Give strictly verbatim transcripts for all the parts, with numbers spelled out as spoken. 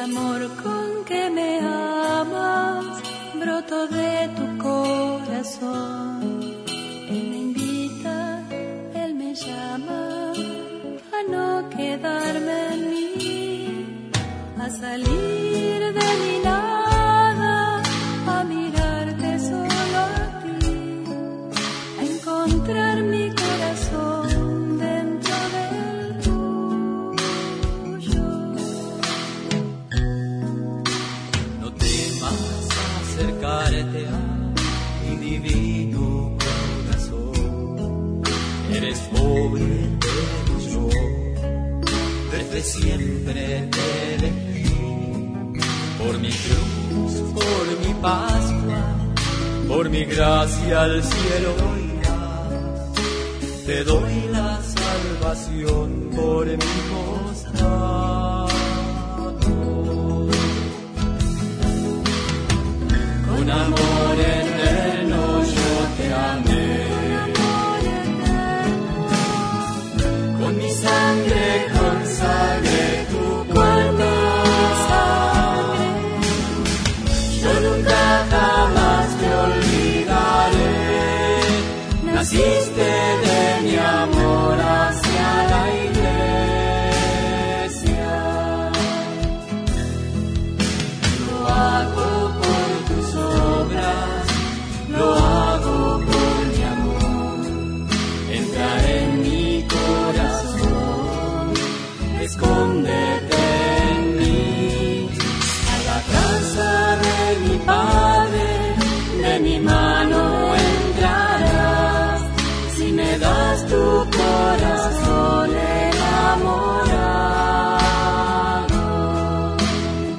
amor con que me amas, broto de tu corazón. Él me invita, Él me llama a no quedarme en mí, a salir de mi nada, a mirarte solo a ti, a encontrar mi corazón dentro del tuyo. No temas acercarte a mi divino corazón. Eres pobre, pero yo desde siempre te elegí. Por mi cruz, por mi Pascua, por mi gracia al cielo irás. Te doy la salvación por mi costado. Con amor eterno yo te amé. Con mi sangre consagré tu cuerpo. Jamás te olvidaré, naciste de mi amor hacia la iglesia. Lo hago por tus obras, lo hago por mi amor. Entra en mi corazón, escóndete en mí, a la casa de mi Padre, de mi mano entrarás, si me das tu corazón enamorado.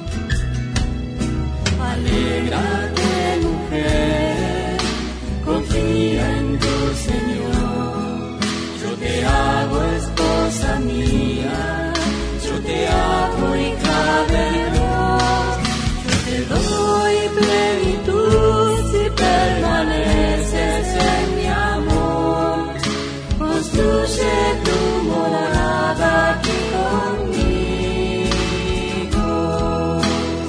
Alégrate, mujer, confía en tu Señor. Yo te hago esposa mía, yo te hago hija de Dios. Te doy plenitud si permaneces en mi amor. Construye tu morada aquí conmigo.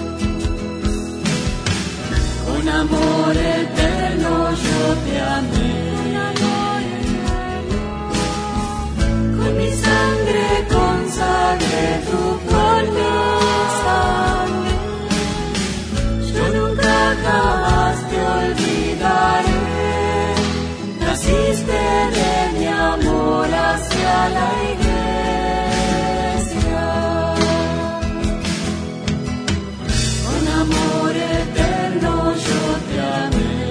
Con amor eterno yo te amé. Con mi sangre consagré tu corazón. Jamás te olvidaré, naciste de mi amor hacia la iglesia. Con amor eterno yo te amé.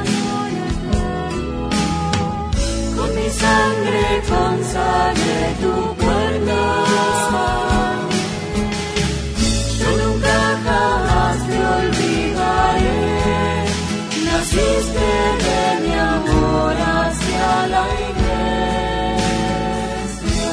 Con mi sangre consagré tu corazón. Yo nunca jamás te olvidaré, naciste de mi amor hacia la iglesia.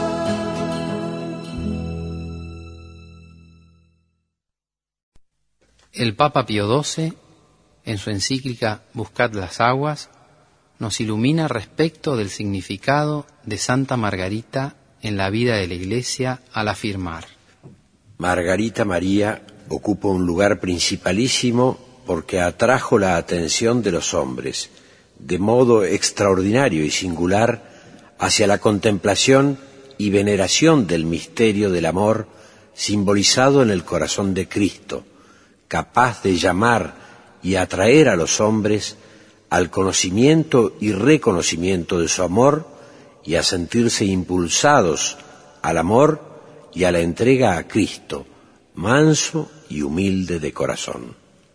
El Papa Pío doce, en su encíclica Buscad las aguas, nos ilumina respecto del significado de Santa Margarita en la vida de la Iglesia al afirmar: Margarita María ocupa un lugar principalísimo porque atrajo la atención de los hombres, de modo extraordinario y singular, hacia la contemplación y veneración del misterio del amor simbolizado en el corazón de Cristo, capaz de llamar y atraer a los hombres al conocimiento y reconocimiento de su amor y a sentirse impulsados al amor y a la entrega a Cristo, manso y humilde de corazón.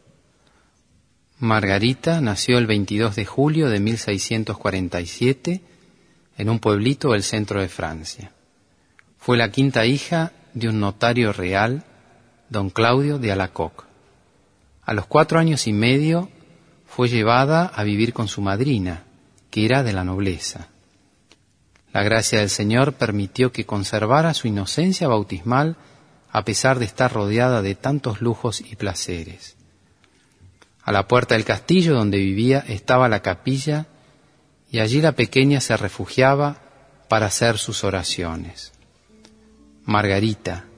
Margarita nació el veintidós de julio de mil seiscientos cuarenta y siete en un pueblito del centro de Francia. Fue la quinta hija de un notario real, don Claudio de Alacoque. A los cuatro años y medio fue llevada a vivir con su madrina, que era de la nobleza. La gracia del Señor permitió que conservara su inocencia bautismal a pesar de estar rodeada de tantos lujos y placeres. A la puerta del castillo donde vivía estaba la capilla y allí la pequeña se refugiaba para hacer sus oraciones. Margarita,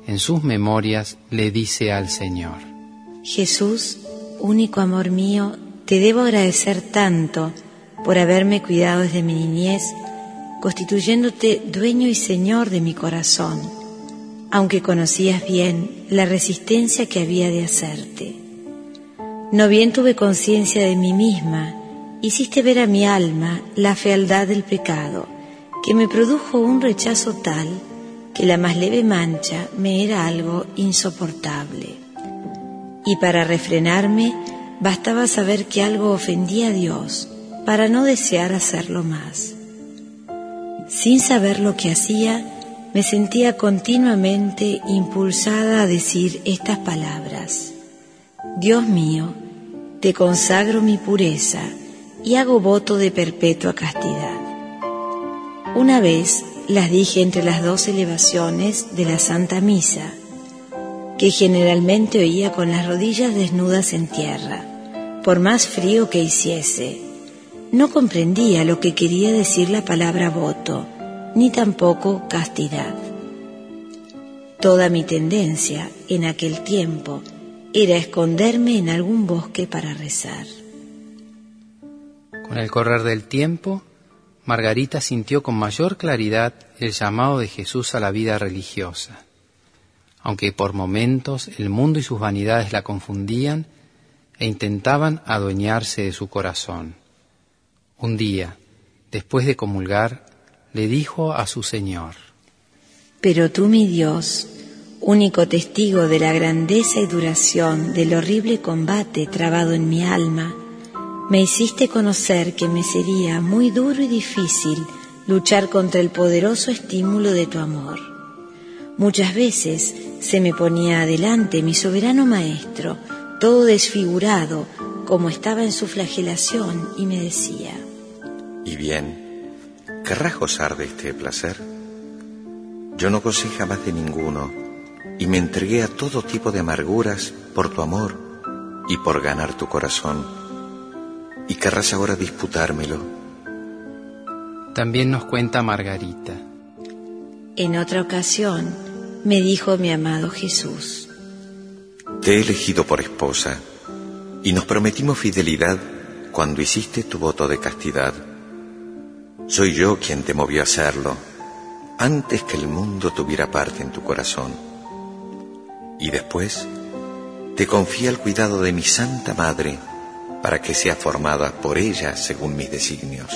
en sus memorias le dice al Señor: Jesús, único amor mío, te debo agradecer tanto por haberme cuidado desde mi niñez, constituyéndote dueño y señor de mi corazón, aunque conocías bien la resistencia que había de hacerte. No bien tuve conciencia de mí misma, hiciste ver a mi alma la fealdad del pecado, que me produjo un rechazo tal que la más leve mancha me era algo insoportable. Y para refrenarme, bastaba saber que algo ofendía a Dios para no desear hacerlo más. Sin saber lo que hacía, me sentía continuamente impulsada a decir estas palabras: Dios mío, te consagro mi pureza y hago voto de perpetua castidad. Una vez las dije entre las dos elevaciones de la Santa Misa, que generalmente oía con las rodillas desnudas en tierra, por más frío que hiciese. No comprendía lo que quería decir la palabra voto, ni tampoco castidad. Toda mi tendencia en aquel tiempo era esconderme en algún bosque para rezar. Con el correr del tiempo, Margarita sintió con mayor claridad el llamado de Jesús a la vida religiosa. Aunque por momentos el mundo y sus vanidades la confundían e intentaban adueñarse de su corazón. Un día, después de comulgar, le dijo a su Señor: Pero tú, mi Dios, único testigo de la grandeza y duración del horrible combate trabado en mi alma, me hiciste conocer que me sería muy duro y difícil luchar contra el poderoso estímulo de tu amor. Muchas veces se me ponía adelante mi soberano Maestro, todo desfigurado, como estaba en su flagelación, y me decía: ¿Y bien, querrás gozar de este placer? Yo no gocé jamás de ninguno, y me entregué a todo tipo de amarguras por tu amor y por ganar tu corazón. ¿Y querrás ahora disputármelo? También nos cuenta Margarita: En otra ocasión me dijo mi amado Jesús: Te he elegido por esposa, y nos prometimos fidelidad cuando hiciste tu voto de castidad. Soy yo quien te movió a hacerlo, antes que el mundo tuviera parte en tu corazón. Y después te confié al cuidado de mi Santa Madre, para que sea formada por ella según mis designios.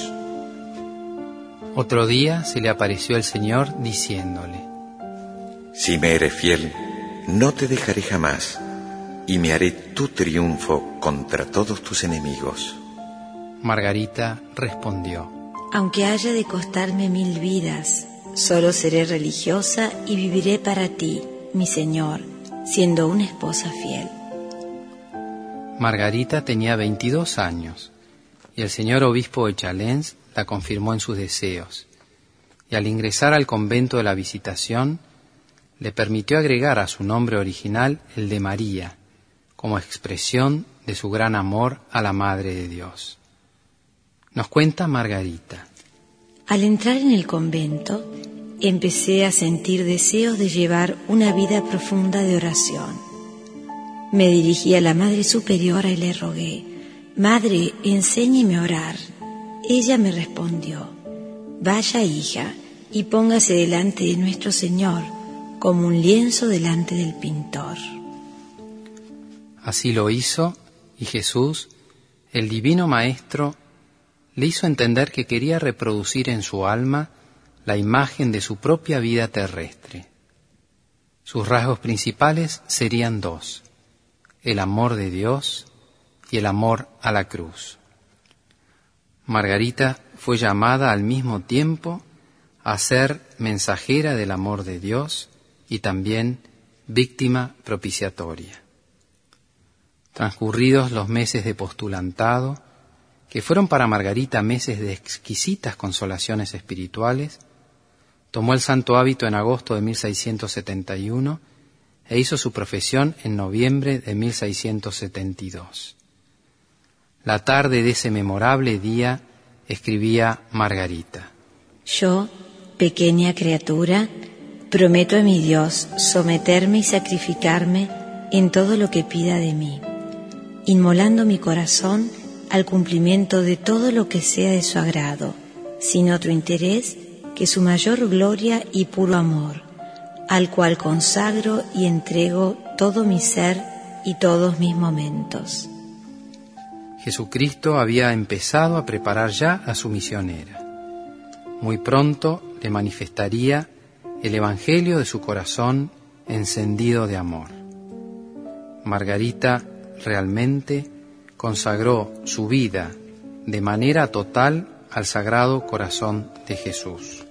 Otro día se le apareció el Señor diciéndole: Si me eres fiel, no te dejaré jamás, y me haré tu triunfo contra todos tus enemigos. Margarita respondió: Aunque haya de costarme mil vidas, solo seré religiosa y viviré para ti, mi Señor, siendo una esposa fiel. Margarita tenía veintidós años, y el señor obispo de Chalens la confirmó en sus deseos, y al ingresar al convento de la Visitación, le permitió agregar a su nombre original el de María, como expresión de su gran amor a la Madre de Dios. Nos cuenta Margarita: Al entrar en el convento, empecé a sentir deseos de llevar una vida profunda de oración. Me dirigí a la Madre Superiora y le rogué: Madre, enséñeme a orar. Ella me respondió: Vaya, hija, y póngase delante de nuestro Señor, como un lienzo delante del pintor. Así lo hizo, y Jesús, el divino Maestro, le hizo entender que quería reproducir en su alma la imagen de su propia vida terrestre. Sus rasgos principales serían dos: el amor de Dios y el amor a la cruz. Margarita fue llamada al mismo tiempo a ser mensajera del amor de Dios y también víctima propiciatoria. Transcurridos los meses de postulantado, que fueron para Margarita meses de exquisitas consolaciones espirituales, tomó el santo hábito en agosto de mil seiscientos setenta y uno e hizo su profesión en noviembre de mil seiscientos setenta y dos. La tarde de ese memorable día escribía Margarita: Yo, pequeña criatura, Prometo a mi Dios someterme y sacrificarme en todo lo que pida de mí, inmolando mi corazón al cumplimiento de todo lo que sea de su agrado, sin otro interés que su mayor gloria y puro amor, al cual consagro y entrego todo mi ser y todos mis momentos. Jesucristo había empezado a preparar ya a su misionera. Muy pronto le manifestaría el evangelio de su corazón encendido de amor. Margarita realmente consagró su vida de manera total al Sagrado Corazón de Jesús.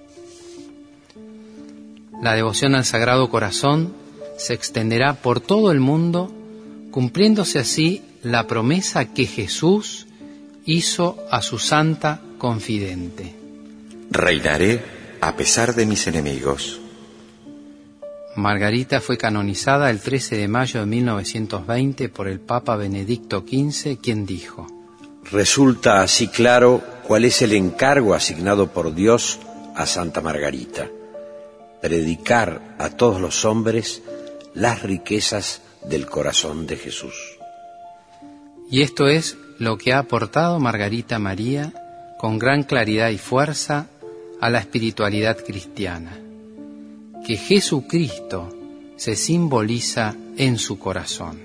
La devoción al Sagrado Corazón se extenderá por todo el mundo, cumpliéndose así la promesa que Jesús hizo a su santa confidente. Reinaré a pesar de mis enemigos. Margarita fue canonizada el trece de mayo de mil novecientos veinte por el Papa Benedicto quince, quien dijo: Resulta así claro cuál es el encargo asignado por Dios a Santa Margarita: predicar a todos los hombres las riquezas del corazón de Jesús. Y esto es lo que ha aportado Margarita María con gran claridad y fuerza a la espiritualidad cristiana, que Jesucristo se simboliza en su corazón.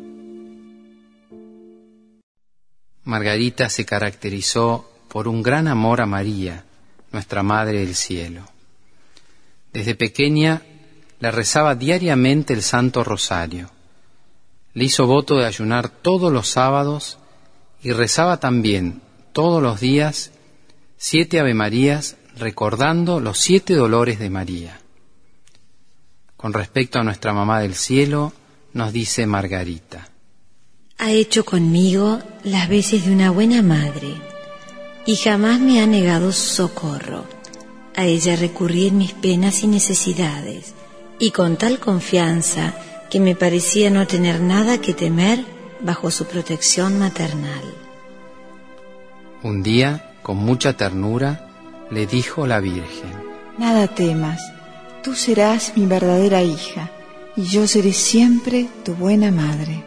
Margarita se caracterizó por un gran amor a María, nuestra Madre del Cielo. Desde pequeña le rezaba diariamente el Santo Rosario. Le hizo voto de ayunar todos los sábados y rezaba también todos los días siete Avemarías recordando los siete dolores de María. Con respecto a nuestra Mamá del Cielo, nos dice Margarita: Ha hecho conmigo las veces de una buena madre y jamás me ha negado su socorro. A ella recurrí en mis penas y necesidades, y con tal confianza que me parecía no tener nada que temer bajo su protección maternal. Un día, con mucha ternura, le dijo la Virgen: Nada temas, tú serás mi verdadera hija, y yo seré siempre tu buena madre.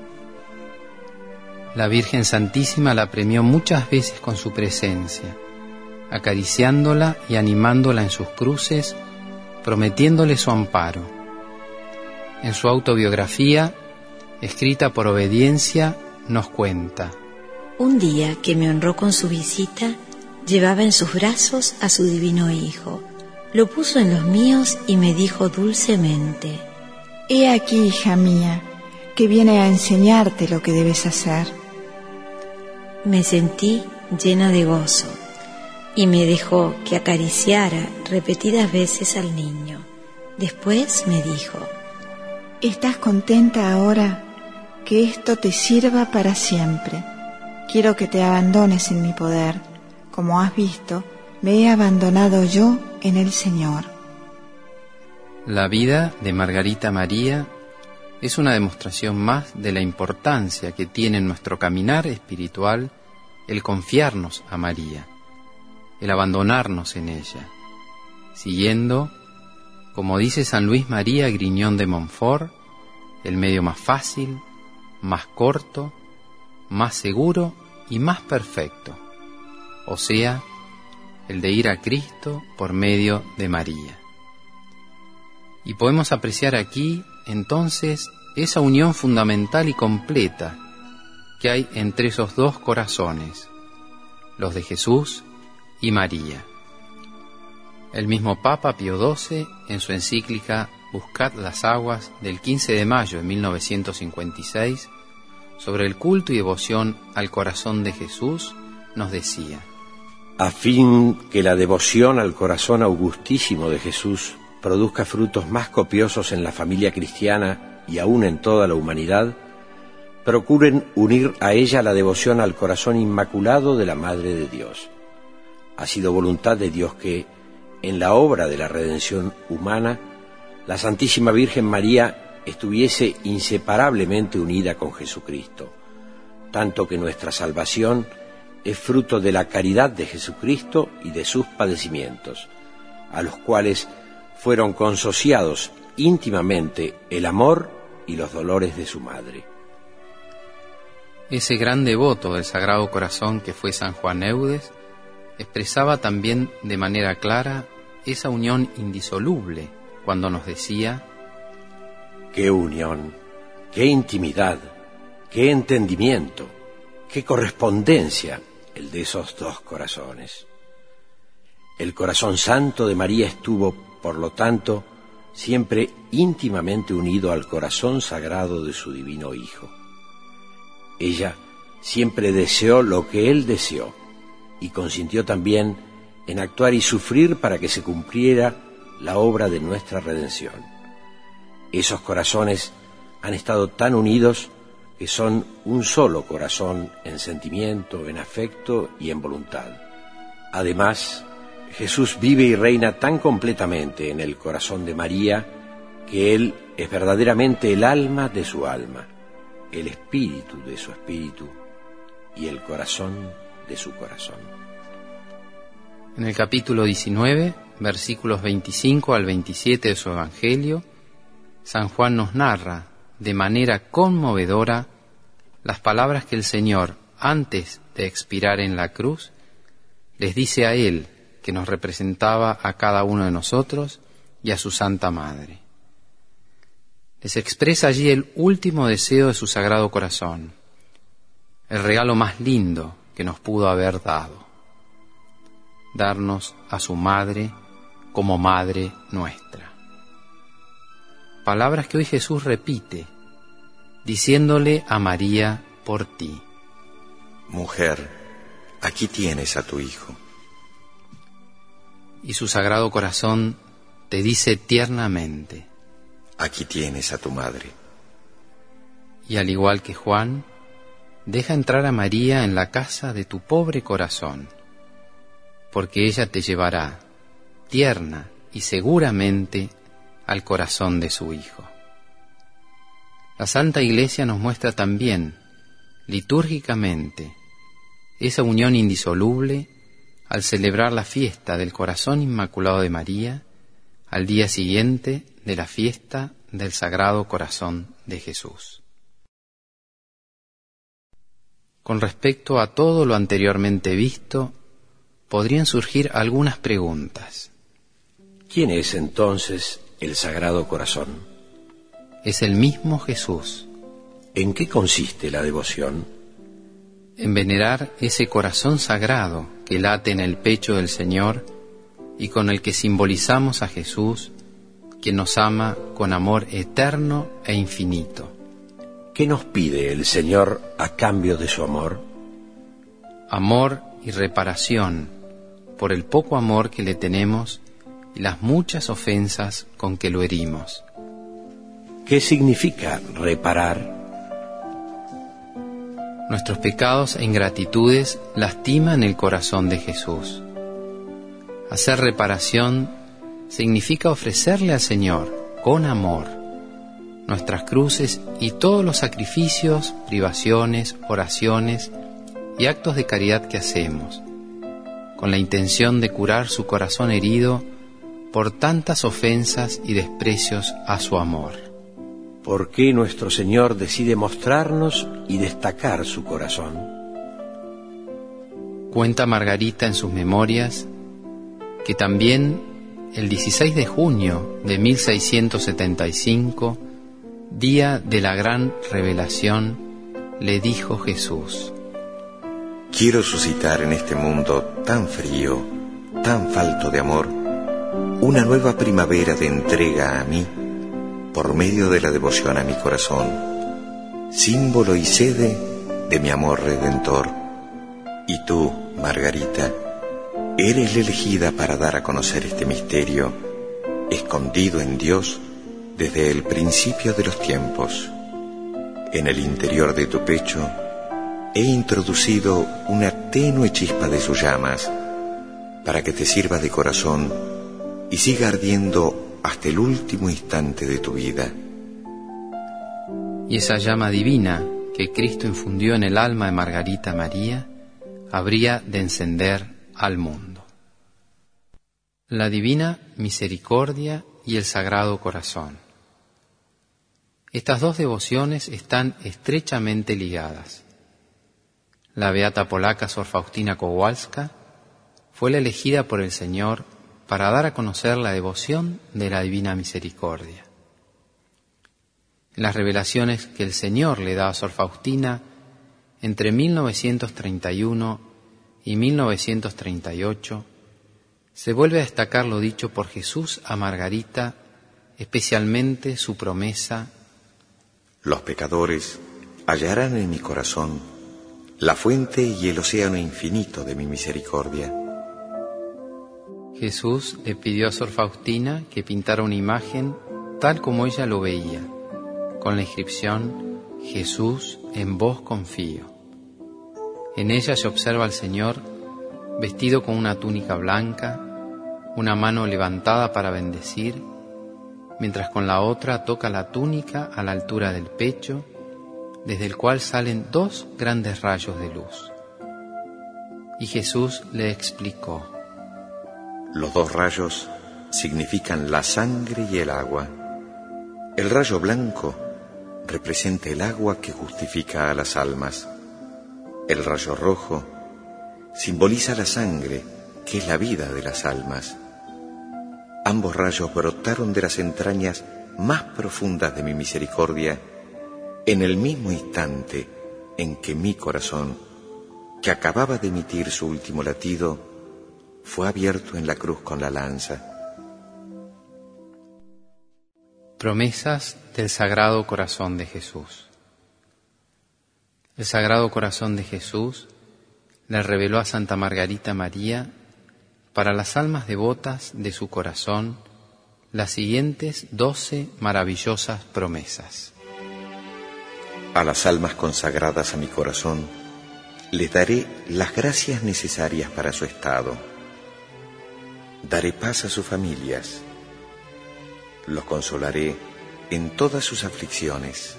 La Virgen Santísima la premió muchas veces con su presencia, acariciándola y animándola en sus cruces, prometiéndole su amparo. En su autobiografía, escrita por Obediencia, nos cuenta: Un día que me honró con su visita, llevaba en sus brazos a su divino Hijo. Lo puso en los míos y me dijo dulcemente: He aquí, hija mía, que viene a enseñarte lo que debes hacer. Me sentí llena de gozo y me dejó que acariciara repetidas veces al niño. Después me dijo: ¿Estás contenta ahora? Que esto te sirva para siempre. Quiero que te abandones en mi poder. Como has visto, me he abandonado yo en el Señor. La vida de Margarita María es una demostración más de la importancia que tiene en nuestro caminar espiritual el confiarnos a María, el abandonarnos en ella, siguiendo, como dice San Luis María Griñón de Montfort, el medio más fácil, más corto, más seguro y más perfecto, o sea, el de ir a Cristo por medio de María. Y podemos apreciar aquí, entonces, esa unión fundamental y completa que hay entre esos dos corazones, los de Jesús y María. El mismo Papa Pío doce, en su encíclica Buscad las aguas del quince de mayo de mil novecientos cincuenta y seis, sobre el culto y devoción al corazón de Jesús, nos decía: A fin que la devoción al corazón augustísimo de Jesús produzca frutos más copiosos en la familia cristiana y aún en toda la humanidad, procuren unir a ella la devoción al corazón inmaculado de la Madre de Dios. Ha sido voluntad de Dios que, en la obra de la redención humana, la Santísima Virgen María estuviese inseparablemente unida con Jesucristo, tanto que nuestra salvación es fruto de la caridad de Jesucristo y de sus padecimientos, a los cuales fueron consociados íntimamente el amor y los dolores de su madre. Ese gran devoto del Sagrado Corazón que fue San Juan Eudes expresaba también de manera clara esa unión indisoluble cuando nos decía: ¡qué unión, qué intimidad, qué entendimiento, qué correspondencia el de esos dos corazones! El corazón santo de María estuvo, por lo tanto, siempre íntimamente unido al corazón sagrado de su divino Hijo. Ella siempre deseó lo que Él deseó y consintió también en actuar y sufrir para que se cumpliera la obra de nuestra redención. Esos corazones han estado tan unidos que son un solo corazón en sentimiento, en afecto y en voluntad. Además, Jesús vive y reina tan completamente en el corazón de María que Él es verdaderamente el alma de su alma, el espíritu de su espíritu y el corazón de su corazón. En el capítulo diecinueve, versículos veinticinco al veintisiete de su Evangelio, San Juan nos narra de manera conmovedora las palabras que el Señor, antes de expirar en la cruz, les dice a Él, que nos representaba a cada uno de nosotros y a su Santa Madre. Les expresa allí el último deseo de su Sagrado Corazón, el regalo más lindo que nos pudo haber dado: darnos a su Madre como Madre nuestra. Palabras que hoy Jesús repite, diciéndole a María por ti: mujer, aquí tienes a tu Hijo. Y su Sagrado Corazón te dice tiernamente: aquí tienes a tu Madre. Y al igual que Juan, deja entrar a María en la casa de tu pobre corazón, porque ella te llevará, tierna y seguramente, al corazón de su Hijo. La Santa Iglesia nos muestra también, litúrgicamente, esa unión indisoluble al celebrar la fiesta del Corazón Inmaculado de María al día siguiente de la fiesta del Sagrado Corazón de Jesús. Con respecto a todo lo anteriormente visto, podrían surgir algunas preguntas. ¿Quién es entonces el Sagrado Corazón? Es el mismo Jesús. ¿En qué consiste la devoción? En venerar ese corazón sagrado que late en el pecho del Señor y con el que simbolizamos a Jesús, quien nos ama con amor eterno e infinito. ¿Qué nos pide el Señor a cambio de su amor? Amor y reparación por el poco amor que le tenemos y las muchas ofensas con que lo herimos. ¿Qué significa reparar? Nuestros pecados e ingratitudes lastiman el corazón de Jesús. Hacer reparación significa ofrecerle al Señor, con amor, nuestras cruces y todos los sacrificios, privaciones, oraciones y actos de caridad que hacemos, con la intención de curar su corazón herido por tantas ofensas y desprecios a su amor. ¿Por qué nuestro Señor decide mostrarnos y destacar su corazón? Cuenta Margarita en sus memorias que también el dieciséis de junio de mil seiscientos setenta y cinco, día de la gran revelación, le dijo Jesús: quiero suscitar en este mundo tan frío, tan falto de amor, una nueva primavera de entrega a mí, por medio de la devoción a mi corazón, símbolo y sede de mi amor redentor. Y tú, Margarita, eres la elegida para dar a conocer este misterio, escondido en Dios desde el principio de los tiempos. En el interior de tu pecho he introducido una tenue chispa de sus llamas, para que te sirva de corazón y siga ardiendo hasta el último instante de tu vida. Y esa llama divina que Cristo infundió en el alma de Margarita María habría de encender al mundo. La divina misericordia y el Sagrado Corazón. Estas dos devociones están estrechamente ligadas. La beata polaca Sor Faustina Kowalska fue la elegida por el Señor para dar a conocer la devoción de la Divina Misericordia. En las revelaciones que el Señor le da a Sor Faustina entre mil novecientos treinta y uno y mil novecientos treinta y ocho, se vuelve a destacar lo dicho por Jesús a Margarita, especialmente su promesa: los pecadores hallarán en mi corazón la fuente y el océano infinito de mi misericordia. Jesús le pidió a Sor Faustina que pintara una imagen tal como ella lo veía, con la inscripción: Jesús, en vos confío. En ella se observa al Señor vestido con una túnica blanca, una mano levantada para bendecir, mientras con la otra toca la túnica a la altura del pecho, desde el cual salen dos grandes rayos de luz. Y Jesús le explicó: los dos rayos significan la sangre y el agua. El rayo blanco representa el agua que justifica a las almas. El rayo rojo simboliza la sangre, que es la vida de las almas. Ambos rayos brotaron de las entrañas más profundas de mi misericordia en el mismo instante en que mi corazón, que acababa de emitir su último latido, fue abierto en la cruz con la lanza. Promesas del Sagrado Corazón de Jesús. El Sagrado Corazón de Jesús le reveló a Santa Margarita María, para las almas devotas de su corazón, las siguientes doce maravillosas promesas. A las almas consagradas a mi corazón les daré las gracias necesarias para su estado. Daré paz a sus familias. Los consolaré en todas sus aflicciones.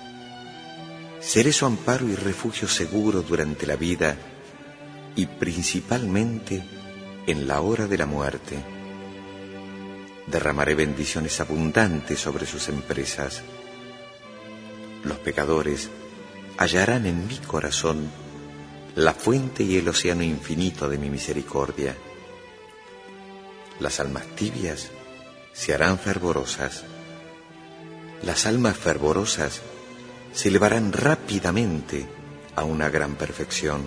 Seré su amparo y refugio seguro durante la vida y principalmente en la hora de la muerte. Derramaré bendiciones abundantes sobre sus empresas. Los pecadores hallarán en mi corazón la fuente y el océano infinito de mi misericordia. Las almas tibias se harán fervorosas. Las almas fervorosas se elevarán rápidamente a una gran perfección.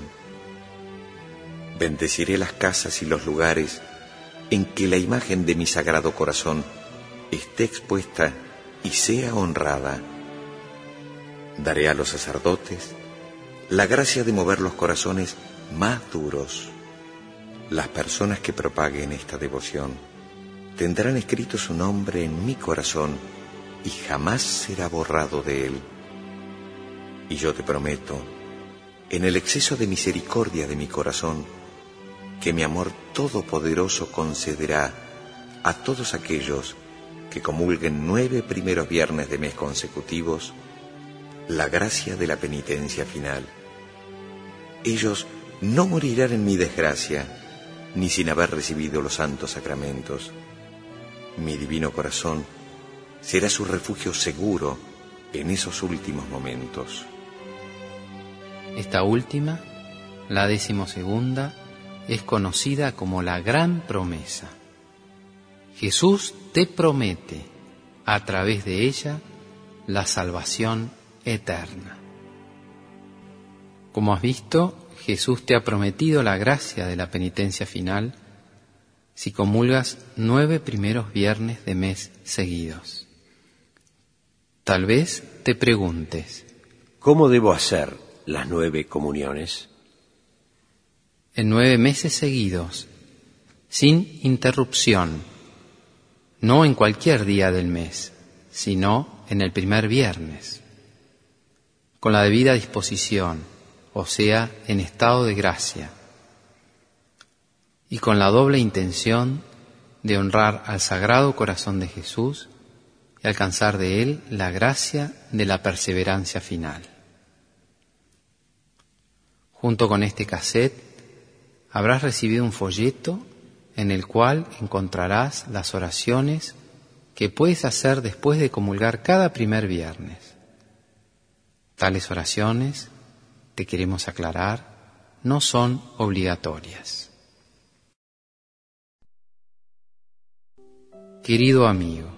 Bendeciré las casas y los lugares en que la imagen de mi Sagrado Corazón esté expuesta y sea honrada. Daré a los sacerdotes la gracia de mover los corazones más duros. Las personas que propaguen esta devoción tendrán escrito su nombre en mi corazón y jamás será borrado de él. Y yo te prometo, en el exceso de misericordia de mi corazón, que mi amor todopoderoso concederá a todos aquellos que comulguen nueve primeros viernes de mes consecutivos la gracia de la penitencia final. Ellos no morirán en mi desgracia, ni sin haber recibido los santos sacramentos. Mi divino corazón será su refugio seguro en esos últimos momentos. Esta última, la decimosegunda, es conocida como la gran promesa. Jesús te promete, a través de ella, la salvación eterna. Como has visto, Jesús te ha prometido la gracia de la penitencia final si comulgas nueve primeros viernes de mes seguidos. Tal vez te preguntes: ¿cómo debo hacer las nueve comuniones? En nueve meses seguidos, sin interrupción, no en cualquier día del mes, sino en el primer viernes, con la debida disposición, o sea, en estado de gracia, y con la doble intención de honrar al Sagrado Corazón de Jesús y alcanzar de él la gracia de la perseverancia final. Junto con este cassette habrás recibido un folleto en el cual encontrarás las oraciones que puedes hacer después de comulgar cada primer viernes. Tales oraciones, te queremos aclarar, no son obligatorias. Querido amigo,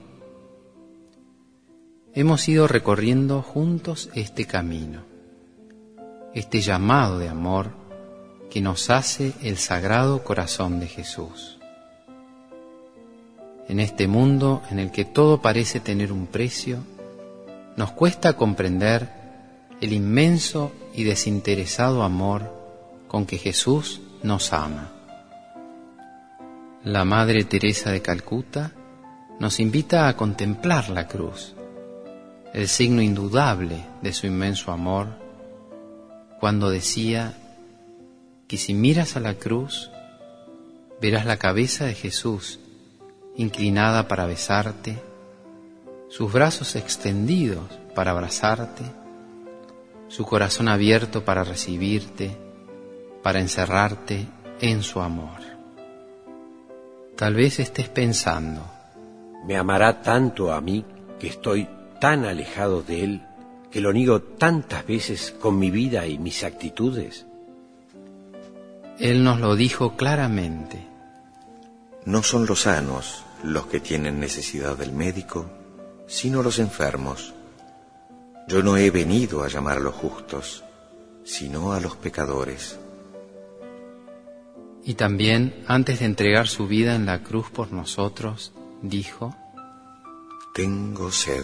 hemos ido recorriendo juntos este camino, este llamado de amor que nos hace el Sagrado Corazón de Jesús. En este mundo en el que todo parece tener un precio, nos cuesta comprender el inmenso y desinteresado amor con que Jesús nos ama. La Madre Teresa de Calcuta nos invita a contemplar la cruz, el signo indudable de su inmenso amor, cuando decía que si miras a la cruz, verás la cabeza de Jesús inclinada para besarte, sus brazos extendidos para abrazarte, su corazón abierto para recibirte, para encerrarte en su amor. Tal vez estés pensando, ¿me amará tanto a mí que estoy tan alejado de él, que lo niego tantas veces con mi vida y mis actitudes? Él nos lo dijo claramente. No son los sanos los que tienen necesidad del médico, sino los enfermos. Yo no he venido a llamar a los justos, sino a los pecadores. Y también, antes de entregar su vida en la cruz por nosotros, dijo: tengo sed.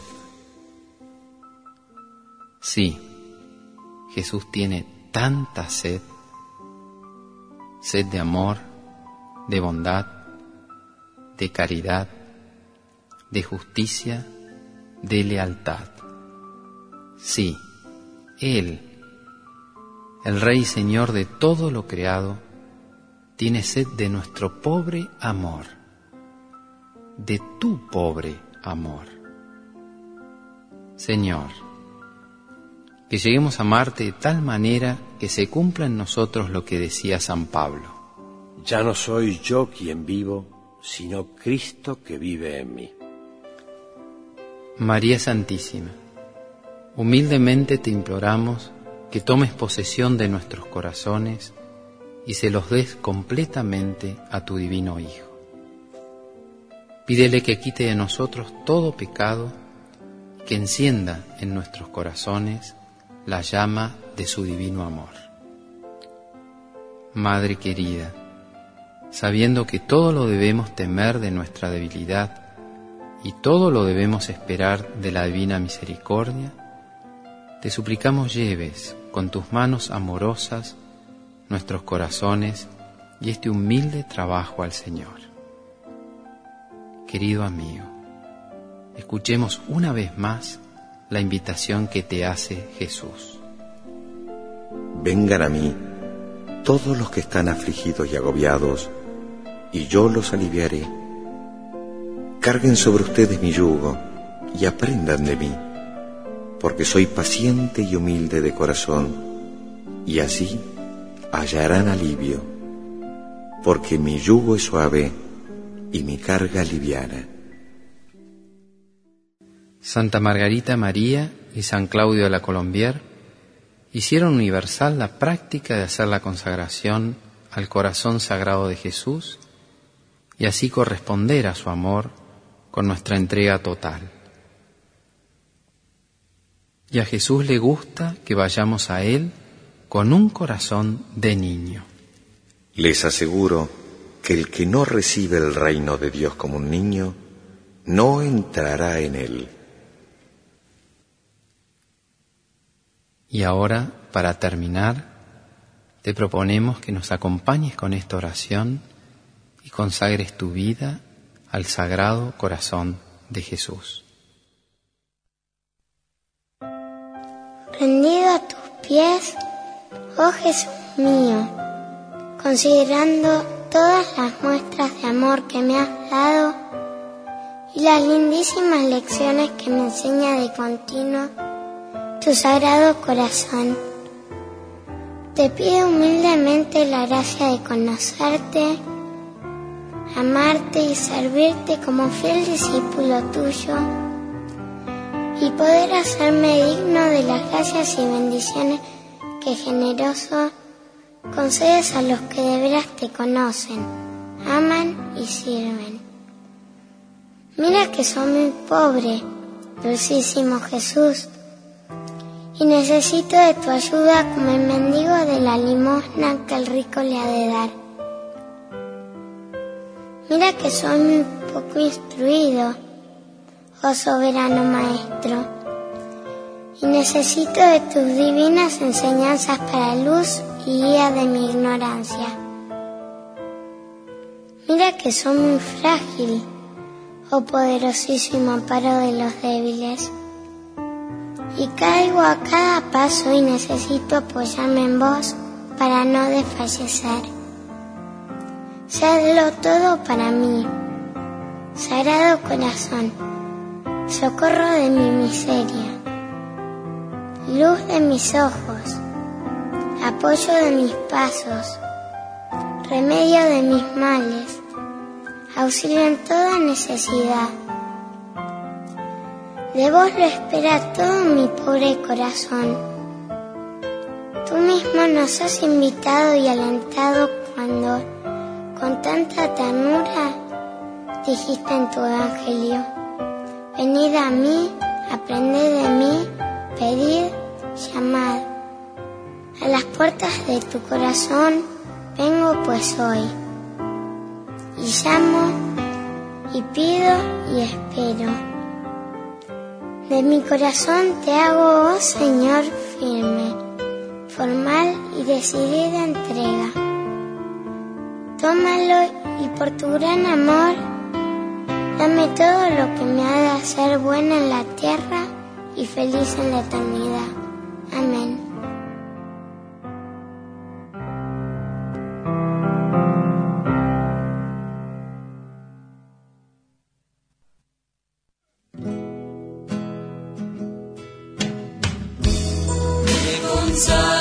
Sí, Jesús tiene tanta sed, sed de amor, de bondad, de caridad, de justicia, de lealtad. Sí, Él, el Rey y Señor de todo lo creado, tiene sed de nuestro pobre amor, de tu pobre amor. Señor, que lleguemos a amarte de tal manera que se cumpla en nosotros lo que decía San Pablo. Ya no soy yo quien vivo, sino Cristo que vive en mí. María Santísima, humildemente te imploramos que tomes posesión de nuestros corazones y se los des completamente a tu divino Hijo. Pídele que quite de nosotros todo pecado, que encienda en nuestros corazones la llama de su divino amor. Madre querida, sabiendo que todo lo debemos temer de nuestra debilidad y todo lo debemos esperar de la divina misericordia, te suplicamos lleves con tus manos amorosas nuestros corazones y este humilde trabajo al Señor. Querido amigo, escuchemos una vez más la invitación que te hace Jesús. Vengan a mí todos los que están afligidos y agobiados, y yo los aliviaré. Carguen sobre ustedes mi yugo y aprendan de mí, porque soy paciente y humilde de corazón, y así hallarán alivio, porque mi yugo es suave y mi carga liviana. Santa Margarita María y San Claudio de la Colombière hicieron universal la práctica de hacer la consagración al corazón sagrado de Jesús y así corresponder a su amor con nuestra entrega total. Y a Jesús le gusta que vayamos a Él con un corazón de niño. Les aseguro que el que no recibe el reino de Dios como un niño, no entrará en él. Y ahora, para terminar, te proponemos que nos acompañes con esta oración y consagres tu vida al Sagrado Corazón de Jesús. Rendido a tus pies, oh Jesús mío, considerando todas las muestras de amor que me has dado y las lindísimas lecciones que me enseña de continuo tu Sagrado Corazón, te pido humildemente la gracia de conocerte, amarte y servirte como fiel discípulo tuyo y poder hacerme digno de las gracias y bendiciones que generoso concedes a los que de veras te conocen, aman y sirven. Mira que soy muy pobre, dulcísimo Jesús, y necesito de tu ayuda como el mendigo de la limosna que el rico le ha de dar. Mira que soy muy poco instruido, oh soberano Maestro, y necesito de tus divinas enseñanzas para luz y guía de mi ignorancia. Mira que soy muy frágil, oh poderosísimo amparo de los débiles, y caigo a cada paso y necesito apoyarme en vos para no desfallecer. Sedlo todo para mí, Sagrado Corazón, socorro de mi miseria, luz de mis ojos, apoyo de mis pasos, remedio de mis males, auxilio en toda necesidad. De vos lo espera todo mi pobre corazón. Tú mismo nos has invitado y alentado cuando, con tanta ternura, dijiste en tu evangelio: venid a mí, aprended de mí, pedid, llamad. A las puertas de tu corazón vengo pues hoy, y llamo, y pido, y espero. De mi corazón te hago, oh Señor, firme, formal y decidida entrega. Tómalo y por tu gran amor, dame todo lo que me ha de hacer buena en la tierra y feliz en la eternidad. Amén. Gonzalo.